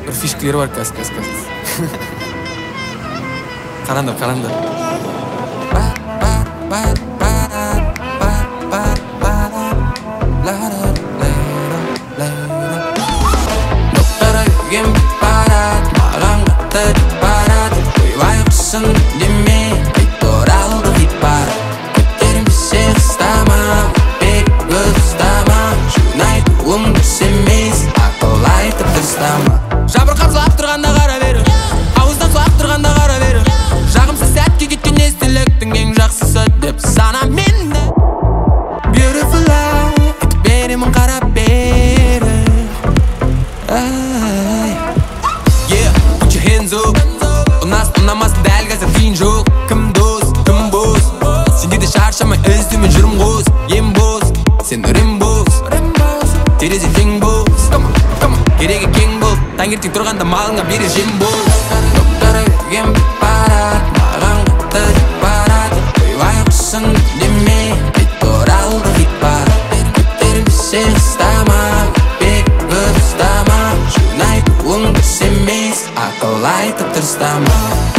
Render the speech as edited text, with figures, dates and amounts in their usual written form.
бір фишкалері бар қазір. Қараңдар. Доктора үйген барады, маған қатты барады. Ойбай құсын демей, қайт оралды хит бар. Көтермесе қыстама, өтпек көз ұстама. Жунайтуым дұрыс емес, ақыл айтып дұрыстама. Жабырқап жылап тұрғанда қара бері, ауыздан сұлап тұрғанда қара бері. Жағымсыз сәтке кеткен естіліктің ең жақсысы деп сана менді. Beautiful life, айтып беремін қарап бері. Yeah, put your hands up. Ұнамас дәл қазір қиын жоқ. Кім дос, кім бос. Сенде де шаршамай іздеумен жүрім қос. Ем бос, сен үрем бос. Терезе тең бос. Керегі кең бол. Таңертең тұрғанда малыңа берер жем бос. Доктора үйген барады, маған қатты барады. Ойбай құсын демей, қайт оралды хит бар. Көтермесе қыстама, өтпек көз ұстама. Жунайтуым дұрыс емес, ақыл айтып дұрыстама.